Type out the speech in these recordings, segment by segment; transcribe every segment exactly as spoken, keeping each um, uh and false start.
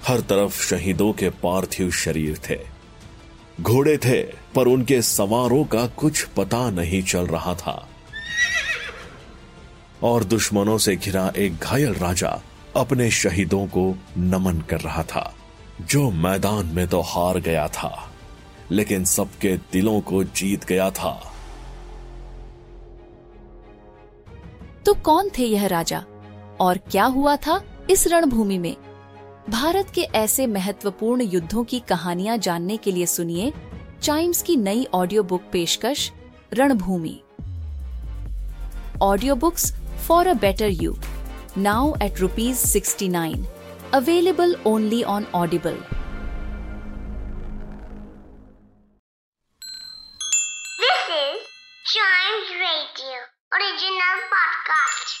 हर तरफ शहीदों के पार्थिव शरीर थे। घोड़े थे, पर उनके सवारों का कुछ पता नहीं चल रहा था। और दुश्मनों से घिरा एक घायल राजा अपने शहीदों को नमन कर रहा था, जो मैदान में तो हार गया था, लेकिन सबके दिलों को जीत गया था। तो कौन थे यह राजा और क्या हुआ था इस रणभूमि में? भारत के ऐसे महत्वपूर्ण युद्धों की कहानियां जानने के लिए सुनिए चाइम्स की नई ऑडियो बुक पेशकश Ranbhoomi. Audio books for a better you, now at rupees sixty nine, available only on Audible. This is Chimes Radio, original podcast.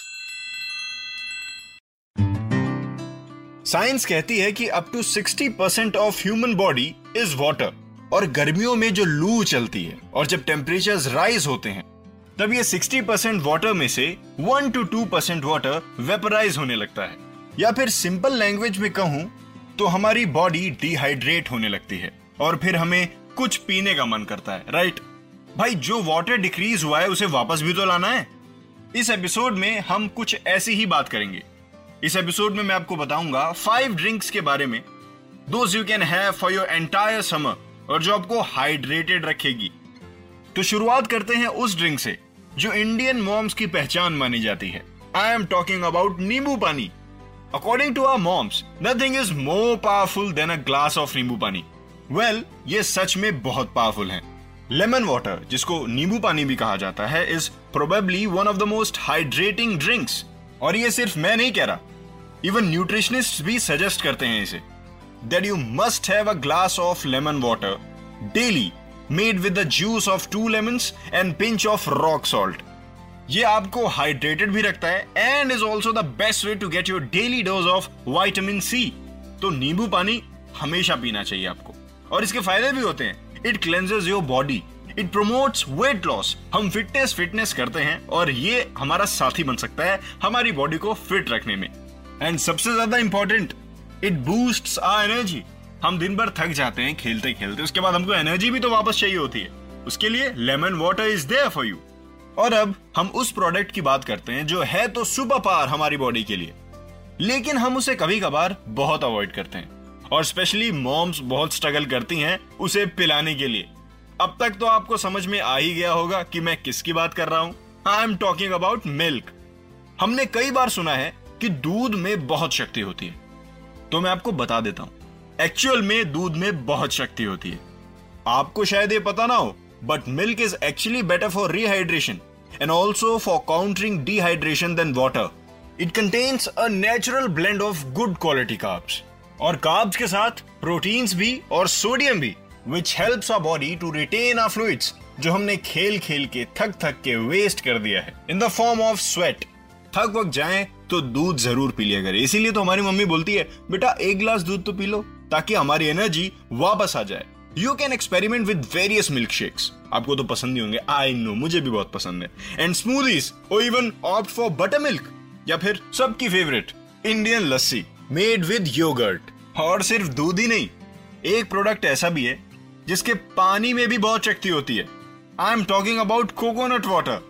Science कहती है कि up to sixty percent of human body is water, और गर्मियों में जो लू चलती है और जब टेम्परेचर्स राइज होते हैं तब ये सिक्सटी परसेंट वाटर में से one to two percent water vaporize होने लगता है। या फिर सिंपल लैंग्वेज में कहूं तो हमारी बॉडी डिहाइड्रेट होने लगती है और फिर हमें कुछ पीने का मन करता है, राइट? भाई, जो वाटर डिक्रीज हुआ है उसे वापस भी तो लाना है। इस एपिसोड में हम कुछ ऐसी ही बात करेंगे। इस एपिसोड में मैं आपको बताऊंगा फाइव ड्रिंक्स के बारे में, those you can have for your entire summer, और जो आपको हाइड्रेटेड रखेगी। तो शुरुआत करते हैं उस ड्रिंक से जो इंडियन मॉम्स की पहचान मानी जाती है। I am talking about nimbu pani. According to our moms, nothing is more powerful than a glass of nimbu pani. Well, ये सच में बहुत पावरफुल है। लेमन वाटर, जिसको नींबू पानी भी कहा जाता है, is probably one of the most hydrating drinks. और ये सिर्फ मैं नहीं कह रहा, इवन न्यूट्रिशनिस्ट भी सजेस्ट करते हैं इसे, that you must have a glass of lemon water daily, made with the juice of two lemons and pinch of rock salt. ये आपको हाइड्रेटेड भी रखता है and is also the best way to get your daily dose of vitamin C. तो नींबू पानी हमेशा पीना चाहिए आपको, और इसके फायदे भी होते हैं। It cleanses your body, it promotes weight loss. हम फिटनेस फिटनेस करते हैं और ये हमारा साथी बन सकता है हमारी बॉडी को फिट रखने में। एंड सबसे ज्यादा important, it boosts our energy. हम दिन भर थक जाते हैं खेलते खेलते, उसके बाद हमको एनर्जी भी तो वापस चाहिए होती है। उसके लिए lemon water is there for you. और अब हम उस प्रोडक्ट की बात करते हैं जो है तो सुपर पावर हमारी बॉडी के लिए, लेकिन हम उसे कभी कभार बहुत अवॉइड करते हैं, और स्पेशली मॉम्स बहुत स्ट्रगल करती हैं उसे पिलाने के लिए। अब तक तो आपको समझ में आ ही गया होगा कि मैं किसकी बात कर रहा हूं। I am talking about milk. हमने कई बार सुना है कि दूध में बहुत शक्ति होती है, तो मैं आपको बता देता हूं, एक्चुअल में दूध में बहुत शक्ति होती है। आपको शायद ये पता ना हो, but milk is actually better for rehydration and also for countering dehydration than water. It contains a natural blend of good quality carbs, और कार्ब्स के साथ प्रोटीन्स भी और सोडियम भी, which helps our body to retain our fluids, जो हमने खेल खेल के थक थक के वेस्ट कर दिया है, in the form of sweat। थक वक्त जाए तो दूध जरूर पी लिया करें। इसीलिए तो हमारी मम्मी बोलती है, बेटा एक गिलास दूध तो पी लो ताकि हमारी एनर्जी वापस आ जाए। You can experiment with various milk shakes, आपको तो पसंद ही होंगे, आई नो, मुझे भी बहुत पसंद है, एंड स्मूदीज, और even opt for butter milk, या फिर सबकी favourite Indian lassi made with yogurt. और सिर्फ दूध ही नहीं, एक प्रोडक्ट ऐसा भी है जिसके पानी में भी बहुत शक्ति होती है। I am talking about coconut water.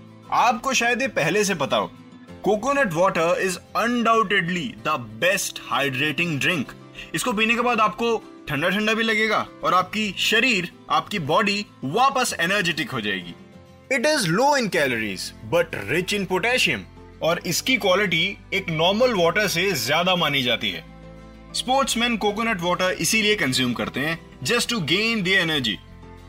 आपको शायद ये पहले से पता हो, coconut water is undoubtedly the best hydrating drink. इसको पीने के बाद आपको ठंडा ठंडा भी लगेगा और आपकी शरीर, आपकी बॉडी वापस एनर्जेटिक हो जाएगी। It is low in calories but rich in potassium, और इसकी क्वालिटी एक नॉर्मल वाटर से ज्यादा मानी जाती है। स्पोर्ट्समैन कोकोनट वाटर इसीलिए कंज्यूम करते हैं, just to gain the energy.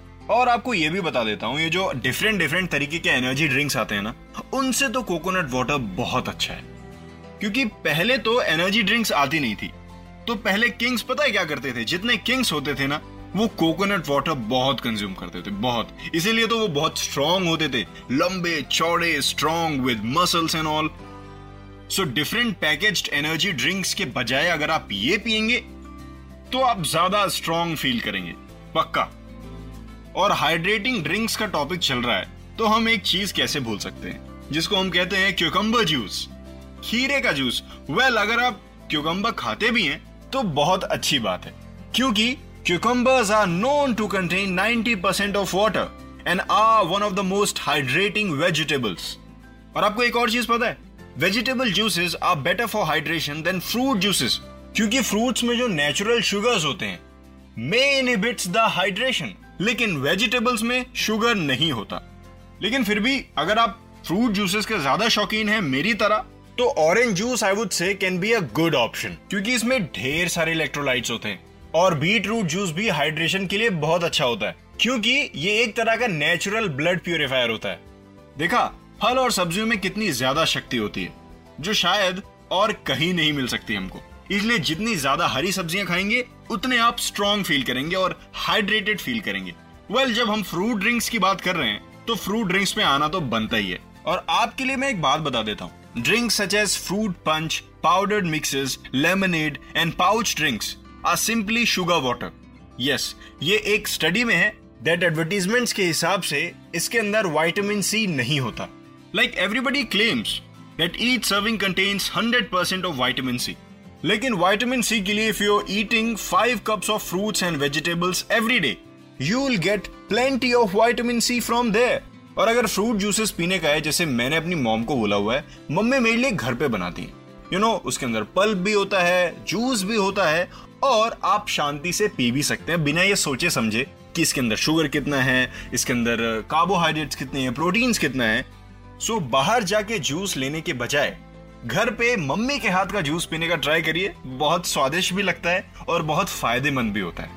और आपको यह भी बता देता हूं, ये जो डिफरेंट डिफरेंट तरीके के एनर्जी ड्रिंक्स आते हैं ना, उनसे तो कोकोनट वाटर बहुत अच्छा है। क्योंकि पहले तो एनर्जी ड्रिंक्स आती नहीं थी, तो पहले किंग्स पता है क्या करते थे, जितने किंग्स होते थे ना, वो कोकोनट वाटर बहुत कंज्यूम करते थे, बहुत। इसीलिए तो वो बहुत स्ट्रांग होते थे, लंबे चौड़े, strong with muscles and all. So different packaged energy drinks के बजाय अगर आप ये पिएंगे तो आप ज्यादा स्ट्रांग फील करेंगे, पक्का। और हाइड्रेटिंग ड्रिंक्स का टॉपिक चल रहा है तो हम एक चीज कैसे भूल सकते हैं, जिसको हम कहते हैं क्यूकम्बर जूस, खीरे का जूस। वेल, अगर आप क्यूकम्बर खाते भी हैं तो बहुत अच्छी बात है, क्योंकि cucumbers are known to contain ninety percent of water and are one of the most hydrating vegetables. और आपको एक और चीज पता है, vegetable juices are better for hydration than fruit juices, क्योंकि fruits में जो natural sugars होते हैं may inhibits the hydration, लेकिन vegetables में sugar नहीं होता। लेकिन फिर भी अगर आप fruit juices के ज्यादा शौकीन हैं मेरी तरह, तो orange juice I would say can be a good option, क्योंकि इसमें ढेर सारे electrolytes होते हैं। और बीट रूट जूस भी हाइड्रेशन के लिए बहुत अच्छा होता है, क्योंकि ये एक तरह का नेचुरल ब्लड प्यूरिफायर होता है। देखा, फल और सब्जियों में कितनी ज्यादा शक्ति होती है, जो शायद और कहीं नहीं मिल सकती हमको। इसलिए जितनी ज्यादा हरी सब्जियां खाएंगे उतने आप स्ट्रॉन्ग फील करेंगे और हाइड्रेटेड फील करेंगे। वेल well, जब हम फ्रूट ड्रिंक्स की बात कर रहे हैं तो फ्रूट ड्रिंक्स में आना तो बनता ही है। और आपके लिए मैं एक बात बता देता हूँ, drinks such as fruit punch, powdered mixes, lemonade and pouch drinks are simply sugar water. Yes, ये एक स्टडी में है that advertisements के हिसाब से इसके अंदर विटामिन सी नहीं होता। Like everybody claims that each serving contains one hundred percent of vitamin C. लेकिन विटामिन सी के लिए if you're eating five cups of fruits and vegetables every day, you'll get plenty of vitamin C from there. और अगर fruit juices पीने का है, जैसे मैंने अपनी मॉम को बोला हुआ है, मम्मी मेरे लिए घर पे बनाती है। यू नो, उसके अंदर पल्प भी होता है, जूस भी होता है, और आप शांति से पी भी सकते हैं बिना ये सोचे समझे कि इसके अंदर शुगर कितना है, इसके अंदर कार्बोहाइड्रेट्स कितने हैं, प्रोटीन्स कितना है। सो बाहर जाके जूस लेने के बजाय घर पे मम्मी के हाथ का जूस पीने का ट्राई करिए। बहुत स्वादिष्ट भी लगता है और बहुत फायदेमंद भी होता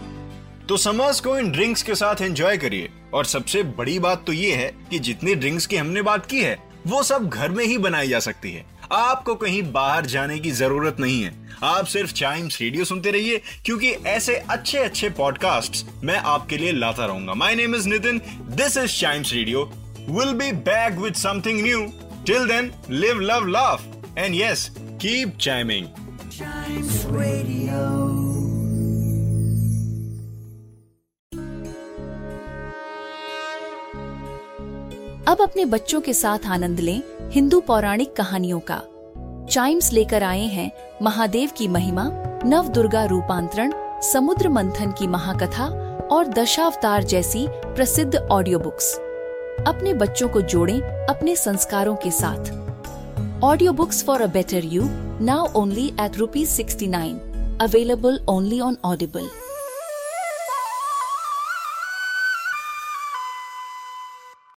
है। तो समर्स को इन ड्रिंक्स के साथ एंजॉय करिए। और सबसे बड़ी बात तो ये है कि जितनी ड्रिंक्स की हमने बात की है वो सब घर में ही बनाई जा सकती है। आपको कहीं बाहर जाने की जरूरत नहीं है। आप सिर्फ चाइम्स रेडियो सुनते रहिए, क्योंकि ऐसे अच्छे अच्छे पॉडकास्ट्स मैं आपके लिए लाता रहूंगा। My name is Nitin, this is Chimes radio. Will be back with something new. Till then, live love laugh and yes, keep chiming. Chimes radio. अब अपने बच्चों के साथ आनंद लें हिंदू पौराणिक कहानियों का। चाइम्स लेकर आए हैं महादेव की महिमा, नव दुर्गा रूपांतरण, समुद्र मंथन की महाकथा और दशावतार जैसी प्रसिद्ध ऑडियो बुक्स। अपने बच्चों को जोड़ें अपने संस्कारों के साथ। Audio books for a better you, now only at rupees sixty nine, available only on Audible.